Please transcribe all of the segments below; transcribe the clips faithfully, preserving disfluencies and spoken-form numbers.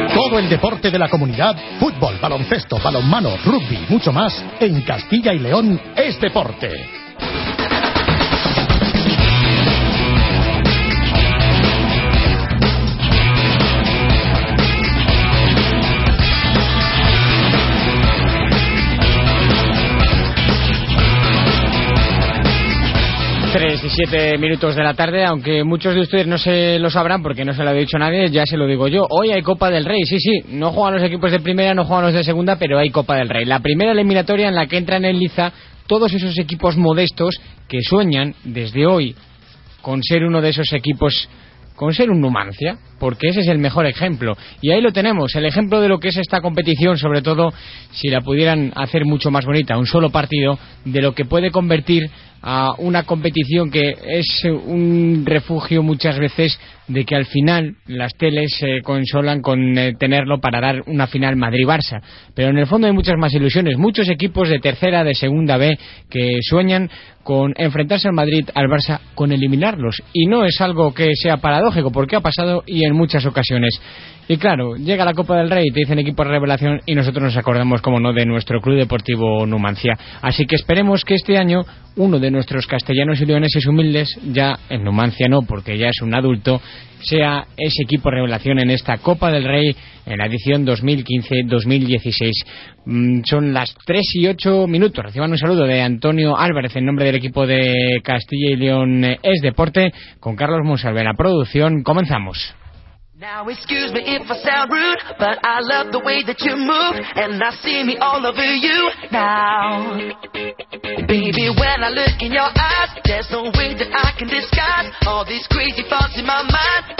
Todo el deporte de la comunidad, fútbol, baloncesto, balonmano, rugby y mucho más, en Castilla y León es deporte. tres y siete minutos de la tarde, aunque muchos de ustedes no se lo sabrán porque no se lo ha dicho nadie, ya se lo digo yo. Hoy hay Copa del Rey, sí, sí, no juegan los equipos de primera, no juegan los de segunda, pero hay Copa del Rey. La primera eliminatoria en la que entran en liza todos esos equipos modestos que sueñan desde hoy con ser uno de esos equipos, con ser un Numancia, porque ese es el mejor ejemplo. Y ahí lo tenemos, el ejemplo de lo que es esta competición, sobre todo si la pudieran hacer mucho más bonita, un solo partido, de lo que puede convertir a una competición que es un refugio muchas veces de que al final las teles se consolan con eh, tenerlo para dar una final Madrid-Barça, pero en el fondo hay muchas más ilusiones, muchos equipos de tercera, de segunda B que sueñan con enfrentarse al Madrid, al Barça, con eliminarlos, y no es algo que sea paradójico porque ha pasado y en muchas ocasiones. Y claro, llega la Copa del Rey, te dicen equipo de revelación y nosotros nos acordamos, como no, de nuestro Club Deportivo Numancia. Así que esperemos que este año uno de nuestros castellanos y leoneses humildes, ya en Numancia no, porque ya es un adulto, sea ese equipo revelación en esta Copa del Rey en la edición dos mil quince dos mil dieciséis. Mm, son las tres y ocho minutos. Reciban un saludo de Antonio Álvarez en nombre del equipo de Castilla y León Es Deporte, con Carlos Monsalve en la producción. Comenzamos. Now excuse me if I sound rude, but I love the way that you move, and I see me all over you now. Baby, when I look in your eyes, there's no way that I can disguise all these crazy thoughts in my mind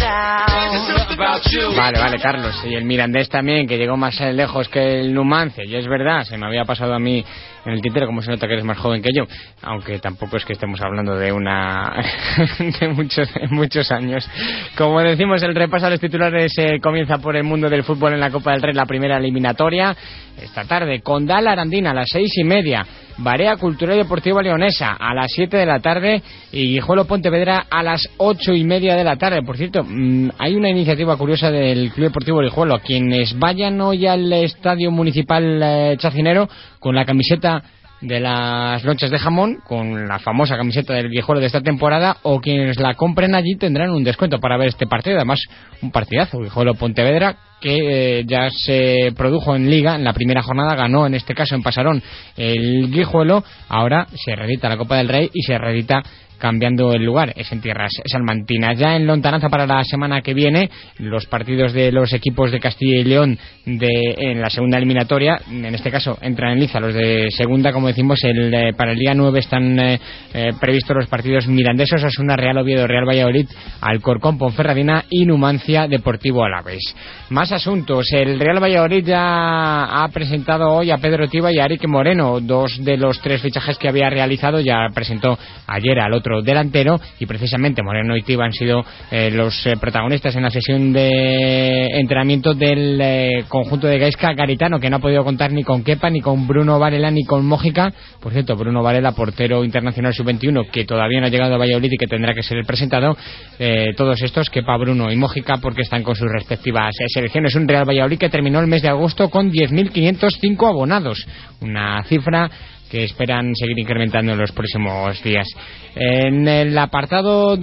now. Vale, vale, Carlos. Y el Mirandés también, que llegó más lejos que el Numancia. Y es verdad, se me había pasado a mí en el tintero, como se nota que eres más joven que yo, aunque tampoco es que estemos hablando de una de muchos de muchos años. Como decimos, el repaso a los titulares eh, comienza por el mundo del fútbol en la Copa del Rey, la primera eliminatoria esta tarde, con Dala Arandina a las seis y media, Barea Cultural y Deportiva Leonesa a las siete de la tarde y Guijuelo Pontevedra a las ocho y media de la tarde. Por cierto, mmm, hay una iniciativa curiosa del Club Deportivo Guijuelo. A quienes vayan hoy al Estadio Municipal eh, Chacinero con la camiseta de las noches de jamón, con la famosa camiseta del Guijuelo de esta temporada, o quienes la compren allí tendrán un descuento para ver este partido. Además, un partidazo, Guijuelo Pontevedra, que eh, ya se produjo en Liga en la primera jornada, ganó en este caso en Pasarón el Guijuelo. Ahora se reedita la Copa del Rey y se reedita cambiando el lugar, es en tierras salmantinas. Ya en lontananza para la semana que viene, los partidos de los equipos de Castilla y León de, en la segunda eliminatoria, en este caso entran en liza los de segunda, como decimos, el, eh, para el día nueve están eh, eh, previstos los partidos Mirandesos, Osasuna, Real Oviedo, Real Valladolid, Alcorcón, Ponferradina y Numancia Deportivo Alavés. Más asuntos, el Real Valladolid ya ha presentado hoy a Pedro Tiba y a Eric Moreno, dos de los tres fichajes que había realizado, ya presentó ayer al otro delantero, y precisamente Moreno y Tiba han sido eh, los eh, protagonistas en la sesión de entrenamiento del eh, conjunto de Gaizka Garitano, que no ha podido contar ni con Kepa, ni con Bruno Varela, ni con Mójica. Por cierto, Bruno Varela, portero internacional sub veintiuno, que todavía no ha llegado a Valladolid y que tendrá que ser el presentado. Eh, todos estos, Kepa, Bruno y Mójica, porque están con sus respectivas eh, selecciones. Un Real Valladolid que terminó el mes de agosto con diez mil quinientos cinco abonados, una cifra que esperan seguir incrementando en los próximos días. En el apartado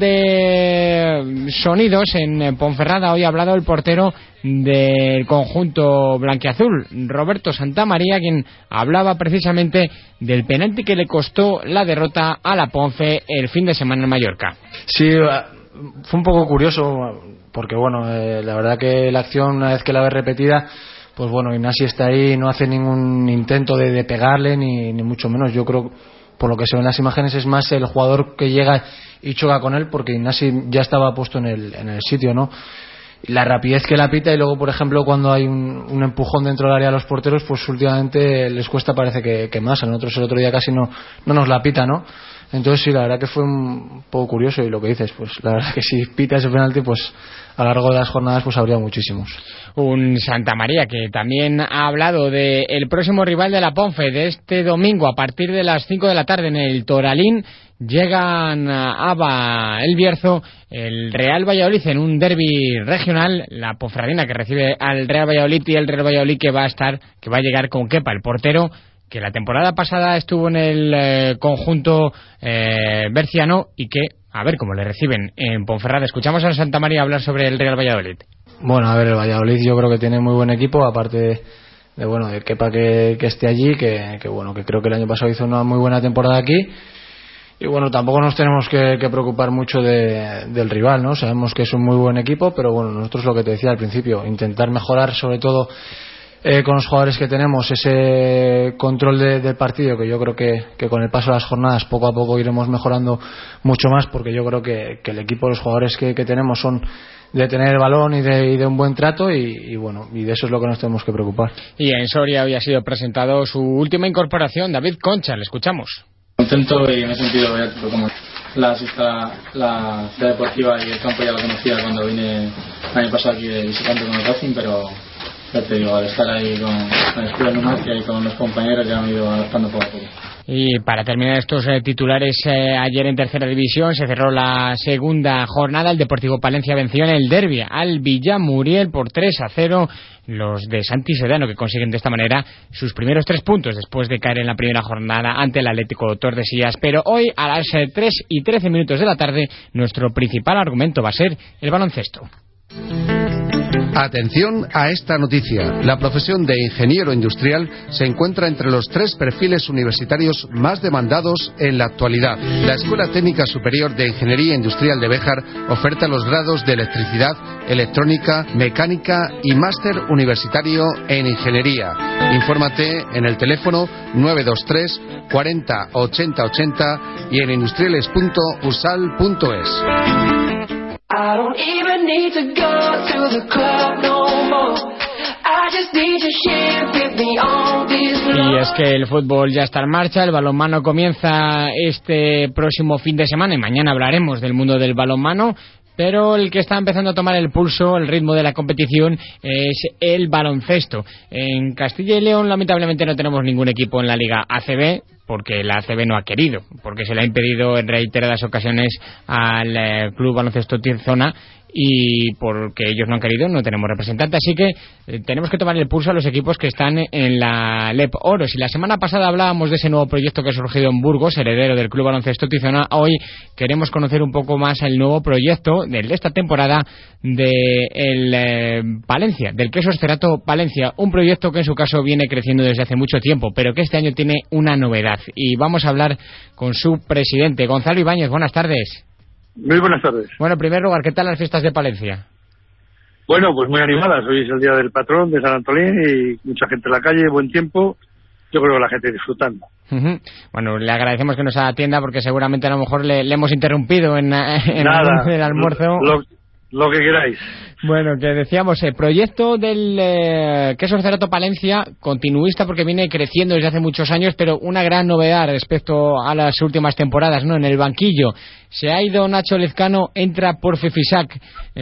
de sonidos, en Ponferrada, hoy ha hablado el portero del conjunto blanquiazul, Roberto Santamaría, quien hablaba precisamente del penalti que le costó la derrota a la Ponfe el fin de semana en Mallorca. Sí, fue un poco curioso, porque bueno, eh, la verdad que la acción, una vez que la ves repetida, pues bueno, Ignasi está ahí, no hace ningún intento de, de pegarle, ni, ni mucho menos. Yo creo, por lo que se ve en las imágenes, es más el jugador que llega y choca con él, porque Ignasi ya estaba puesto en el, en el sitio, ¿no? La rapidez que la pita, y luego, por ejemplo, cuando hay un, un empujón dentro del área a los porteros, pues últimamente les cuesta, parece que, que más. A nosotros el otro día casi no, no nos la pita, ¿no? Entonces sí, la verdad que fue un poco curioso, y lo que dices, pues la verdad que si pita ese penalti, pues a lo largo de las jornadas pues habría muchísimos. Un Santa María que también ha hablado de el próximo rival de la Ponfe de este domingo a partir de las cinco de la tarde en el Toralín. Llegan a Aba el Bierzo, el Real Valladolid en un derbi regional, la Ponferradina que recibe al Real Valladolid, y el Real Valladolid que va a estar, que va a llegar con Kepa, el portero que la temporada pasada estuvo en el eh, conjunto eh, berciano, y que a ver cómo le reciben en Ponferrada. Escuchamos a Santa María hablar sobre el Real Valladolid. Bueno, a ver, el Valladolid yo creo que tiene muy buen equipo, aparte de, de bueno, de Kepa que, que esté allí, que, que bueno, que creo que el año pasado hizo una muy buena temporada aquí. Y bueno, tampoco nos tenemos que, que preocupar mucho de, del rival, ¿no? Sabemos que es un muy buen equipo, pero bueno, nosotros lo que te decía al principio, intentar mejorar sobre todo eh, con los jugadores que tenemos, ese control de, del partido, que yo creo que, que con el paso de las jornadas poco a poco iremos mejorando mucho más, porque yo creo que, que el equipo, los jugadores que, que tenemos son de tener el balón y de, y de un buen trato, y, y bueno, y de eso es lo que nos tenemos que preocupar. Y en Soria hoy ha sido presentado su última incorporación, David Concha, le escuchamos. Contento, y me he sentido ya como la, la, la ciudad deportiva y el campo ya lo conocía cuando vine el año pasado aquí de visitante con el Racing, pero ya te digo, al estar ahí con, con el escudo de Numancia y con los compañeros ya me he ido adaptando poco a poco. Y para terminar estos eh, titulares, eh, ayer en tercera división se cerró la segunda jornada. El Deportivo Palencia venció en el derbi al Villamuriel por tres a cero. Los de Santi Sedano, que consiguen de esta manera sus primeros tres puntos después de caer en la primera jornada ante el Atlético Tordesillas. Pero hoy a las eh, tres y trece minutos de la tarde nuestro principal argumento va a ser el baloncesto. Atención a esta noticia. La profesión de ingeniero industrial se encuentra entre los tres perfiles universitarios más demandados en la actualidad. La Escuela Técnica Superior de Ingeniería Industrial de Béjar oferta los grados de electricidad, electrónica, mecánica y máster universitario en ingeniería. Infórmate en el teléfono nueve dos tres cuarenta ochenta ochenta y en industriales punto usal punto es. I don't even need to go to the club no more. I just need to share with me all this love. Y es que el fútbol ya está en marcha, el balonmano comienza este próximo fin de semana y mañana hablaremos del mundo del balonmano. Pero el que está empezando a tomar el pulso, el ritmo de la competición, es el baloncesto. En Castilla y León, lamentablemente, no tenemos ningún equipo en la Liga A C B, porque la A C B no ha querido, porque se le ha impedido en reiteradas ocasiones al eh, Club Baloncesto Tirzona, y porque ellos no han querido no tenemos representante, así que eh, tenemos que tomar el pulso a los equipos que están en la L E P Oro. Si la semana pasada hablábamos de ese nuevo proyecto que ha surgido en Burgos, heredero del Club Baloncesto Tizona, hoy queremos conocer un poco más el nuevo proyecto de esta temporada de el eh, Palencia, del Quesos Cerato Palencia, un proyecto que en su caso viene creciendo desde hace mucho tiempo, pero que este año tiene una novedad, y vamos a hablar con su presidente, Gonzalo Ibáñez. Buenas tardes. Muy buenas tardes. Bueno, en primer lugar, ¿qué tal las fiestas de Palencia? Bueno, pues muy animadas. Hoy es el día del patrón de San Antolín y mucha gente en la calle, buen tiempo. Yo creo que la gente disfrutando. Uh-huh. Bueno, le agradecemos que nos atienda, porque seguramente a lo mejor le, le hemos interrumpido en, en Nada, el almuerzo. Lo, lo que queráis. Bueno, que decíamos, el proyecto del eh, Quesos Cerato Palencia, continuista porque viene creciendo desde hace muchos años, pero una gran novedad respecto a las últimas temporadas, ¿no? En el banquillo se ha ido Nacho Lezcano, entra Porfi Fisac.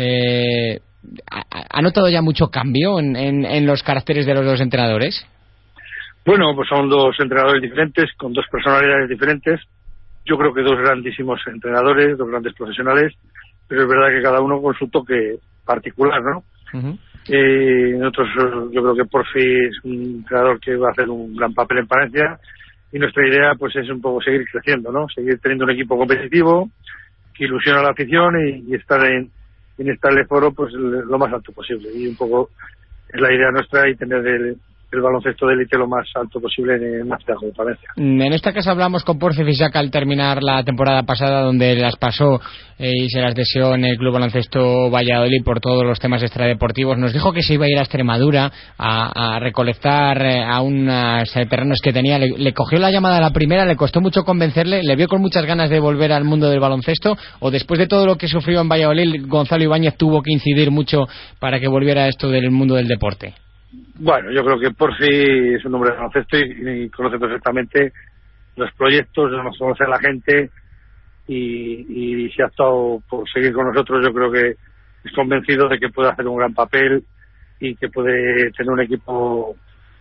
Eh, ¿ha, ¿Ha notado ya mucho cambio en, en, en los caracteres de los dos entrenadores? Bueno, pues son dos entrenadores diferentes, con dos personalidades diferentes. Yo creo que dos grandísimos entrenadores, dos grandes profesionales, pero es verdad que cada uno con su toque particular, ¿no? Uh-huh. Eh, nosotros, yo creo que Porfi es un entrenador que va a hacer un gran papel en Palencia, y nuestra idea pues es un poco seguir creciendo, ¿no? Seguir teniendo un equipo competitivo que ilusiona a la afición y, y estar en, en esta L E F Oro pues lo más alto posible, y un poco es la idea nuestra, y tener el, el baloncesto de élite lo más alto posible en una ciudad como Palencia. En esta casa hablamos con Porfi Fisac al terminar la temporada pasada, donde las pasó eh, y se las deseó en el Club Baloncesto Valladolid por todos los temas extradeportivos. Nos dijo que se iba a ir a Extremadura a, a recolectar eh, a unos eh, terrenos que tenía. Le, le cogió la llamada a la primera, le costó mucho convencerle, le vio con muchas ganas de volver al mundo del baloncesto, o después de todo lo que sufrió en Valladolid, Gonzalo Ibáñez tuvo que incidir mucho para que volviera a esto del mundo del deporte. Bueno, yo creo que Porfi es un hombre de baloncesto y, y conoce perfectamente los proyectos, nos conoce a la gente, y, y si ha optado por seguir con nosotros, yo creo que es convencido de que puede hacer un gran papel y que puede tener un equipo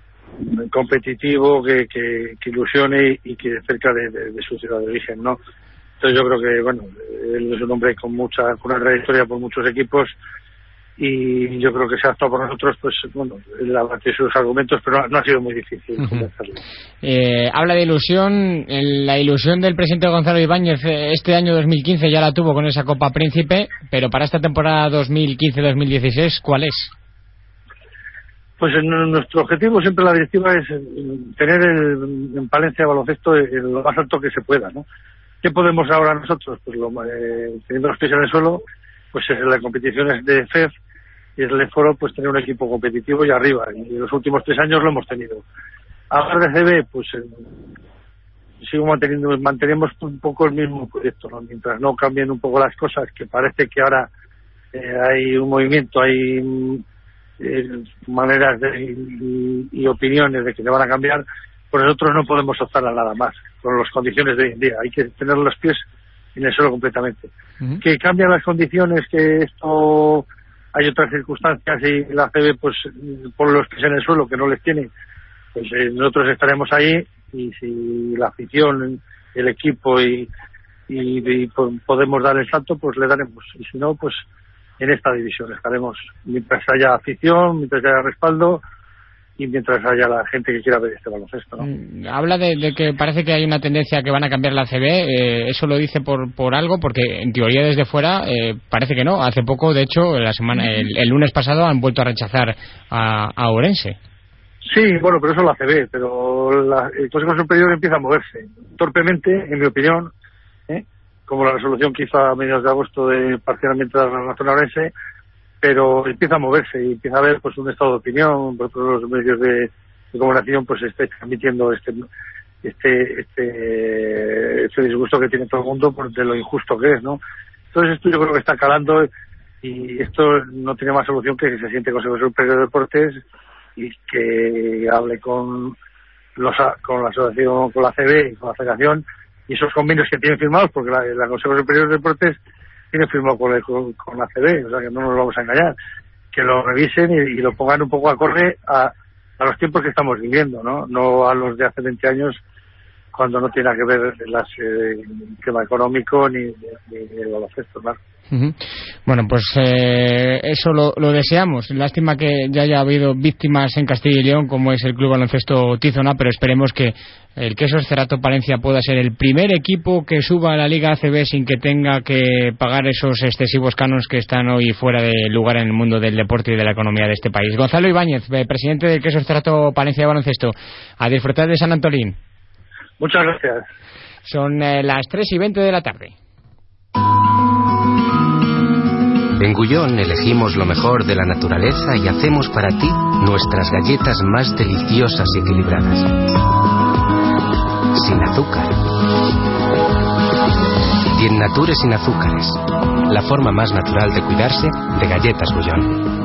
competitivo que, que, que ilusione y que cerca de, de, de su ciudad de origen, ¿no? Entonces yo creo que, bueno, él es un hombre con mucha, con una trayectoria por muchos equipos y yo creo que se ha actuado por nosotros, pues bueno, él ha batido sus argumentos, pero no, no ha sido muy difícil convencerlo. Eh, habla de ilusión, la ilusión del presidente Gonzalo Ibáñez este año dos mil quince ya la tuvo con esa Copa Príncipe, pero para esta temporada dos mil quince dos mil dieciséis, ¿cuál es? Pues en nuestro objetivo siempre la directiva es tener el, en Palencia de baloncesto el, lo más alto que se pueda, ¿no? ¿Qué podemos ahora nosotros? Pues lo, eh, teniendo los pies en el suelo, pues es las competiciones de F E F y es el foro, pues tener un equipo competitivo y arriba, y en los últimos tres años lo hemos tenido. Hablar de C B, pues eh, sigo manteniendo, mantenemos un poco el mismo proyecto, ¿no? Mientras no cambien un poco las cosas, que parece que ahora eh, hay un movimiento, hay eh, maneras de, y, y opiniones de que se van a cambiar, pues nosotros no podemos optar a nada más con las condiciones de hoy en día. Hay que tener los pies en el suelo completamente. Uh-huh. Que cambian las condiciones, que esto hay otras circunstancias y la C B pues pone los pies en el suelo que no les tiene, pues eh, nosotros estaremos ahí, y si la afición, el equipo y, y, y podemos dar el salto, pues le daremos, y si no, pues en esta división estaremos mientras haya afición, mientras haya respaldo y mientras haya la gente que quiera ver este baloncesto, ¿no? Mm, habla de, de que parece que hay una tendencia que van a cambiar la C B, eh, ¿eso lo dice por por algo? Porque en teoría desde fuera eh, parece que no. Hace poco, de hecho, la semana el, el lunes pasado han vuelto a rechazar a, a Ourense. Sí, bueno, pero eso es la C B, pero la, el Consejo Superior empieza a moverse torpemente, en mi opinión, ¿eh? Como la resolución que hizo a mediados de agosto de parcialmente de la Nación Ourense, pero empieza a moverse y empieza a haber pues un estado de opinión, por todos los medios de, de comunicación pues esté transmitiendo este este este este disgusto que tiene todo el mundo por de lo injusto que es, ¿no? Entonces esto yo creo que está calando y esto no tiene más solución que que se siente Consejo Superior de Deportes y que hable con los con la asociación, con la C B y con la Federación y esos convenios que tienen firmados, porque la, la Consejo Superior de Deportes tiene firmado con, el, con, con la C B, o sea que no nos vamos a engañar, que lo revisen y, y lo pongan un poco acorde a, a los tiempos que estamos viviendo, no no a los de hace veinte años, cuando no tiene que ver las, eh, el tema económico ni, ni, ni el baloncesto, claro. Uh-huh. Bueno, pues eh, eso lo, lo deseamos. Lástima que ya haya habido víctimas en Castilla y León, como es el Club Baloncesto Tizona, pero esperemos que el Quesos Cerato Palencia pueda ser el primer equipo que suba a la Liga A C B sin que tenga que pagar esos excesivos canos que están hoy fuera de lugar en el mundo del deporte y de la economía de este país. Gonzalo Ibáñez, presidente del Quesos Cerato Palencia de Baloncesto, a disfrutar de San Antolín. Muchas gracias. Son eh, las tres y veinte de la tarde. En Gullón elegimos lo mejor de la naturaleza y hacemos para ti nuestras galletas más deliciosas y equilibradas. Sin azúcar. Bien Nature sin azúcares. La forma más natural de cuidarse de Galletas Gullón.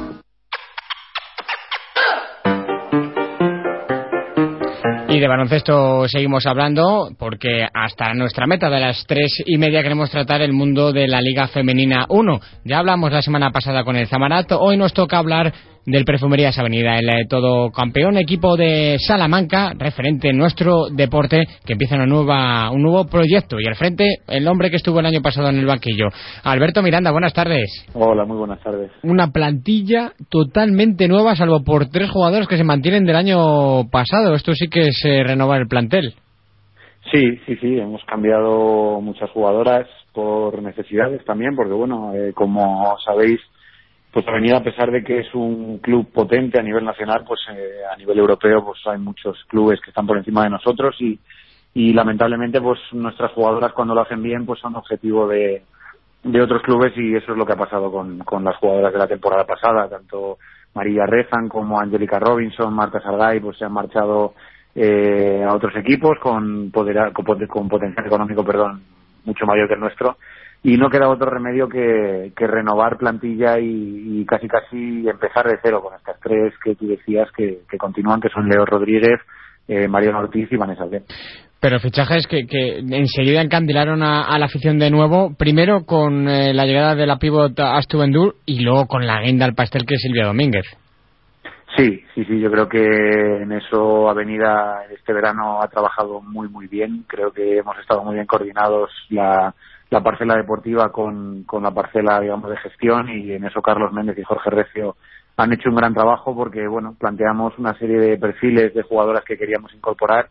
Y de baloncesto seguimos hablando porque hasta nuestra meta de las tres y media queremos tratar el mundo de la Liga Femenina uno. Ya hablamos la semana pasada con el Zamarato, hoy nos toca hablar del Perfumerías Avenida, el todo campeón equipo de Salamanca, referente en nuestro deporte, que empieza una nueva, un nuevo proyecto, y al frente el hombre que estuvo el año pasado en el banquillo. Alberto Miranda, buenas tardes. Hola, muy buenas tardes. Una plantilla totalmente nueva, salvo por tres jugadores que se mantienen del año pasado. Esto sí que es eh, renovar el plantel. Sí, sí, sí, hemos cambiado muchas jugadoras por necesidades también, porque bueno, eh, como sabéis, pues Avenida, a pesar de que es un club potente a nivel nacional, pues eh, a nivel europeo pues hay muchos clubes que están por encima de nosotros y, y lamentablemente pues nuestras jugadoras cuando lo hacen bien pues son objetivo de, de otros clubes, y eso es lo que ha pasado con, con las jugadoras de la temporada pasada. Tanto María Rezan como Angélica Robinson, Marta Sargay pues se han marchado eh, a otros equipos con, poder, con, con potencial económico perdón mucho mayor que el nuestro. Y no queda otro remedio que, que renovar plantilla y, y casi casi empezar de cero con estas tres que tú decías que, que continúan, que son Leo Rodríguez, eh, Mariano Ortiz y Vanessa Alde. Pero fichajes que, que enseguida encandilaron a, a la afición de nuevo, primero con eh, la llegada de la pívot Astu Endur y luego con la guinda al pastel que es Silvia Domínguez. Sí, sí, sí, yo creo que en eso Avenida este verano ha trabajado muy, muy bien. Creo que hemos estado muy bien coordinados la, la parcela deportiva con, con la parcela, digamos, de gestión, y en eso Carlos Méndez y Jorge Recio han hecho un gran trabajo porque, bueno, planteamos una serie de perfiles de jugadoras que queríamos incorporar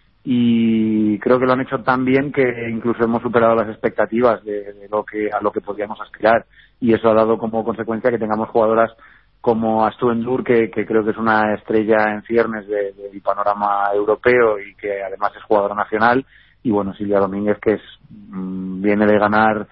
y creo que lo han hecho tan bien que incluso hemos superado las expectativas de, de lo que a lo que podíamos aspirar, y eso ha dado como consecuencia que tengamos jugadoras como Astu Endur, que, que creo que es una estrella en ciernes del de, de panorama europeo y que además es jugadora nacional, y bueno, Silvia Domínguez, que es mmm, viene de ganar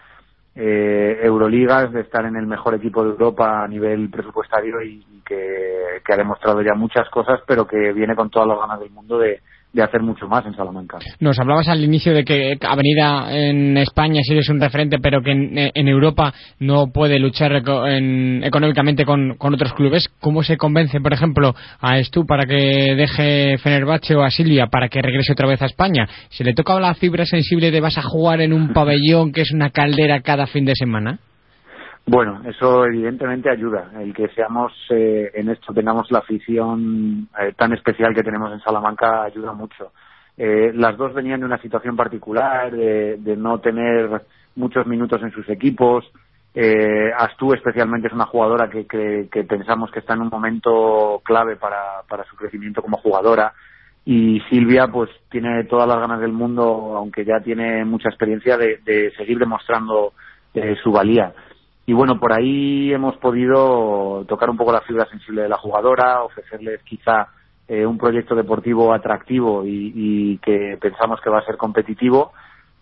eh, Euroligas, de estar en el mejor equipo de Europa a nivel presupuestario y, y que, que ha demostrado ya muchas cosas, pero que viene con todas las ganas del mundo de de hacer mucho más en Salamanca. Nos hablabas al inicio de que Avenida en España sí es un referente, pero que en, en Europa no puede luchar en, económicamente con, con otros clubes. ¿Cómo se convence, por ejemplo, a Estu para que deje Fenerbahce o a Silvia para que regrese otra vez a España? ¿Se le toca la fibra sensible de vas a jugar en un pabellón que es una caldera cada fin de semana? Bueno, eso evidentemente ayuda. El que seamos eh, en esto, tengamos la afición eh, tan especial que tenemos en Salamanca ayuda mucho. Eh, las dos venían de una situación particular, de, de no tener muchos minutos en sus equipos. Eh, Astu especialmente es una jugadora que, que, que pensamos que está en un momento clave para, para su crecimiento como jugadora. Y Silvia pues tiene todas las ganas del mundo, aunque ya tiene mucha experiencia, de, de seguir demostrando eh, su valía. Y bueno, por ahí hemos podido tocar un poco la fibra sensible de la jugadora, ofrecerles quizá eh, un proyecto deportivo atractivo y, y que pensamos que va a ser competitivo.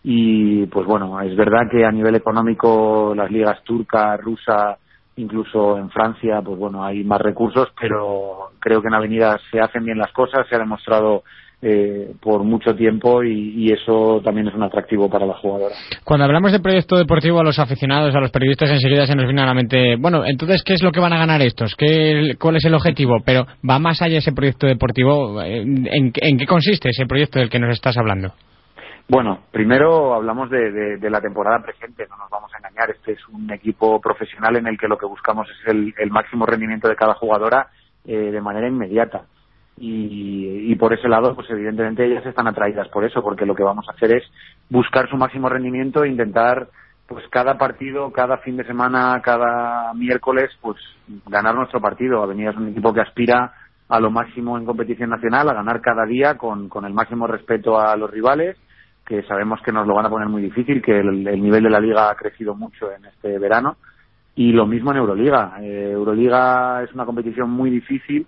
Y pues bueno, es verdad que a nivel económico las ligas turca, rusa, incluso en Francia, pues bueno, hay más recursos, pero creo que en Avenida se hacen bien las cosas, se ha demostrado Eh, por mucho tiempo y, y eso también es un atractivo para la jugadora. Cuando hablamos de proyecto deportivo, a los aficionados, a los periodistas enseguida se nos viene a la mente, bueno, entonces ¿qué es lo que van a ganar estos? ¿Qué, ¿Cuál es el objetivo? Pero va más allá ese proyecto deportivo. ¿En, en, en qué consiste ese proyecto del que nos estás hablando? Bueno, primero hablamos de, de, de la temporada presente, no nos vamos a engañar. Este es un equipo profesional en el que lo que buscamos es el, el máximo rendimiento de cada jugadora eh, de manera inmediata. Y, y por ese lado, pues evidentemente ellas están atraídas por eso, porque lo que vamos a hacer es buscar su máximo rendimiento e intentar, pues cada partido, cada fin de semana, cada miércoles, pues ganar nuestro partido. Avenida es un equipo que aspira a lo máximo en competición nacional, a ganar cada día con, con el máximo respeto a los rivales, que sabemos que nos lo van a poner muy difícil, que el, el nivel de la liga ha crecido mucho en este verano, y lo mismo en Euroliga. Eh, Euroliga es una competición muy difícil,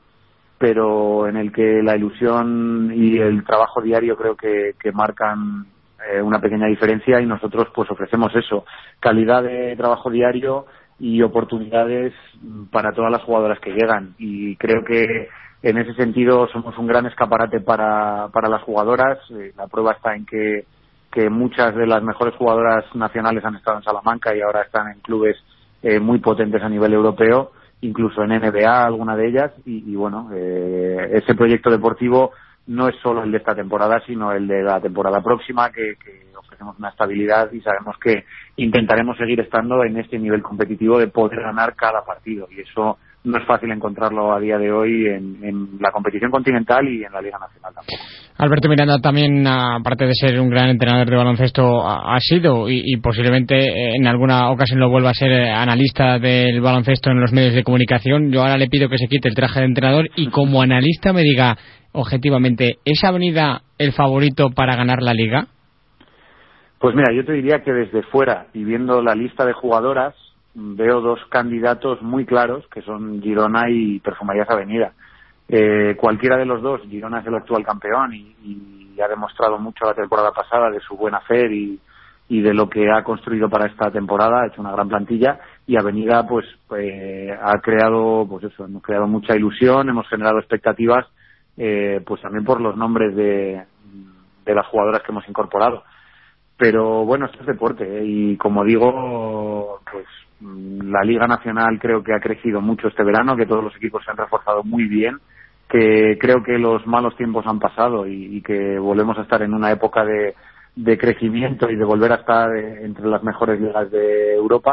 pero en el que la ilusión y el trabajo diario creo que, que marcan eh, una pequeña diferencia, y nosotros pues ofrecemos eso, calidad de trabajo diario y oportunidades para todas las jugadoras que llegan, y creo que en ese sentido somos un gran escaparate para, para las jugadoras. Eh, la prueba está en que, que muchas de las mejores jugadoras nacionales han estado en Salamanca y ahora están en clubes eh, muy potentes a nivel europeo, incluso en N B A, alguna de ellas, y, y bueno, eh, ese proyecto deportivo no es solo el de esta temporada, sino el de la temporada próxima, que, que ofrecemos una estabilidad y sabemos que intentaremos seguir estando en este nivel competitivo de poder ganar cada partido, y eso no es fácil encontrarlo a día de hoy en, en la competición continental y en la Liga Nacional tampoco. Alberto Miranda también, aparte de ser un gran entrenador de baloncesto, ha sido y, y posiblemente en alguna ocasión lo vuelva a ser analista del baloncesto en los medios de comunicación. Yo ahora le pido que se quite el traje de entrenador y como analista me diga objetivamente, ¿es Avenida el favorito para ganar la Liga? Pues mira, yo te diría que desde fuera y viendo la lista de jugadoras veo dos candidatos muy claros, que son Girona y Perfumerías Avenida. Eh, cualquiera de los dos, Girona es el actual campeón y, y ha demostrado mucho la temporada pasada de su buen hacer y, y de lo que ha construido para esta temporada, ha hecho una gran plantilla, y Avenida pues eh, ha creado, pues eso, hemos creado mucha ilusión, hemos generado expectativas, eh, pues también por los nombres de, de las jugadoras que hemos incorporado. Pero bueno, esto es deporte, ¿eh? Y como digo, pues la Liga Nacional creo que ha crecido mucho este verano, que todos los equipos se han reforzado muy bien, que creo que los malos tiempos han pasado y, y que volvemos a estar en una época de, de crecimiento y de volver a estar entre las mejores ligas de Europa.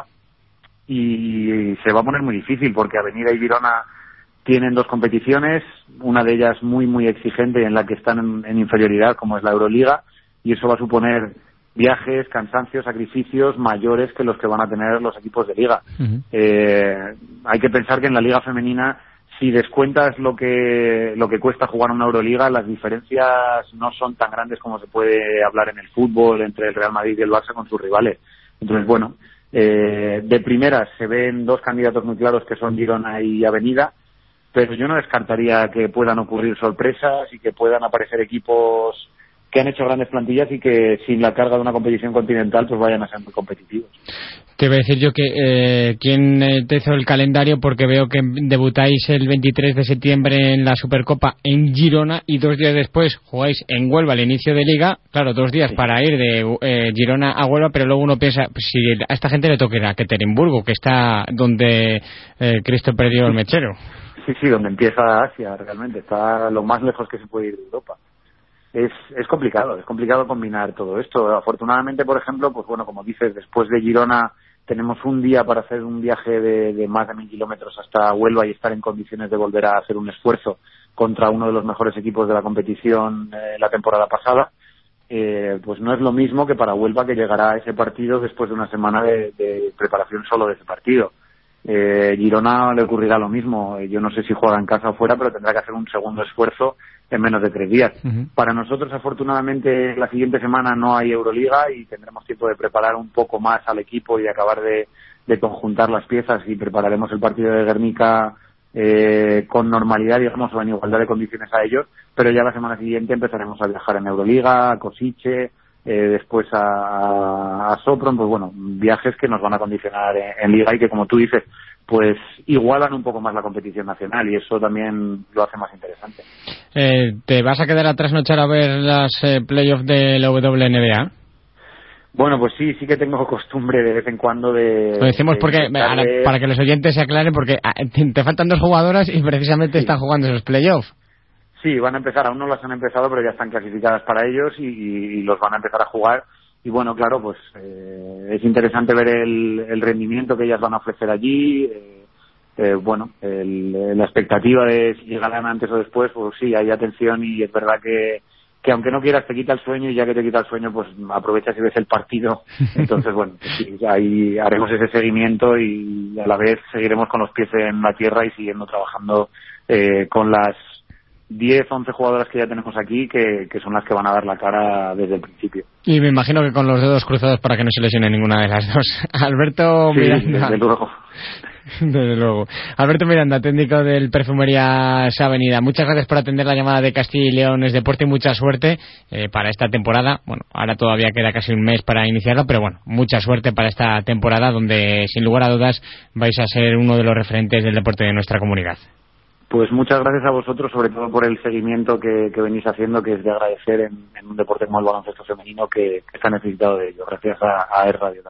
Y se va a poner muy difícil porque Avenida y Girona tienen dos competiciones, una de ellas muy muy exigente en la que están en, en inferioridad, como es la Euroliga, y eso va a suponer viajes, cansancios, sacrificios mayores que los que van a tener los equipos de liga. Uh-huh. Eh, hay que pensar que en la liga femenina, si descuentas lo que lo que cuesta jugar una Euroliga, las diferencias no son tan grandes como se puede hablar en el fútbol entre el Real Madrid y el Barça con sus rivales. Entonces, bueno, eh, de primeras se ven dos candidatos muy claros que son Girona y Avenida, pero yo no descartaría que puedan ocurrir sorpresas y que puedan aparecer equipos que han hecho grandes plantillas y que sin la carga de una competición continental pues vayan a ser muy competitivos. Te voy a decir yo que eh, quién te hizo el calendario, porque veo que debutáis el veintitrés de septiembre en la Supercopa en Girona y dos días después jugáis en Huelva al inicio de Liga. Claro, dos días sí. para ir de eh, Girona a Huelva, pero luego uno piensa, si a esta gente le toca ir a Ekaterimburgo, que está donde eh, Cristo perdió el mechero. Sí, sí, donde empieza Asia realmente, está lo más lejos que se puede ir de Europa. Es, es complicado, es complicado combinar todo esto. Afortunadamente, por ejemplo, pues bueno, como dices, después de Girona tenemos un día para hacer un viaje de, de más de mil kilómetros hasta Huelva y estar en condiciones de volver a hacer un esfuerzo contra uno de los mejores equipos de la competición eh, la temporada pasada. Eh, pues no es lo mismo que para Huelva, que llegará a ese partido después de una semana de, de preparación solo de ese partido. Eh, Girona le ocurrirá lo mismo. Yo no sé si juega en casa o fuera, pero tendrá que hacer un segundo esfuerzo en menos de tres días. Uh-huh. Para nosotros, afortunadamente, la siguiente semana no hay Euroliga y tendremos tiempo de preparar un poco más al equipo y acabar de, de conjuntar las piezas, y prepararemos el partido de Guernica eh, con normalidad, digamos, o en igualdad de condiciones a ellos, pero ya la semana siguiente empezaremos a viajar en Euroliga, a Košice, Eh, después a, a Sopron, pues bueno, viajes que nos van a condicionar en, en Liga y que, como tú dices, pues igualan un poco más la competición nacional, y eso también lo hace más interesante. Eh, ¿Te vas a quedar a trasnochar a ver las eh, playoffs de la W N B A? Bueno, pues sí, sí que tengo costumbre de vez en cuando de... Lo decimos de, porque, de ahora, para que los oyentes se aclaren, porque te, te faltan dos jugadoras y precisamente sí. están jugando esos playoffs. Sí, van a empezar, aún no las han empezado, pero ya están clasificadas para ellos y, y los van a empezar a jugar. Y bueno, claro, pues eh, es interesante ver el, el rendimiento que ellas van a ofrecer allí. Eh, eh, bueno, el, la expectativa de si llegarán antes o después, pues sí, hay atención, y es verdad que, que aunque no quieras te quita el sueño, y ya que te quita el sueño, pues aprovechas y ves el partido. Entonces, bueno, pues sí, ahí haremos ese seguimiento y a la vez seguiremos con los pies en la tierra y siguiendo trabajando eh, con las diez, once jugadoras que ya tenemos aquí, que, que son las que van a dar la cara desde el principio. Y me imagino que con los dedos cruzados para que no se lesione ninguna de las dos. Alberto sí, Miranda. Desde luego. Desde luego. Alberto Miranda, técnico del Perfumerías Avenida. Muchas gracias por atender la llamada de Castilla y León Es Deporte, y mucha suerte eh, para esta temporada. Bueno, ahora todavía queda casi un mes para iniciarlo, pero bueno, mucha suerte para esta temporada, donde sin lugar a dudas vais a ser uno de los referentes del deporte de nuestra comunidad. Pues muchas gracias a vosotros, sobre todo por el seguimiento que, que venís haciendo, que es de agradecer en, en un deporte como el baloncesto femenino, que, que está necesitado de ello. Gracias a, a E R Radio.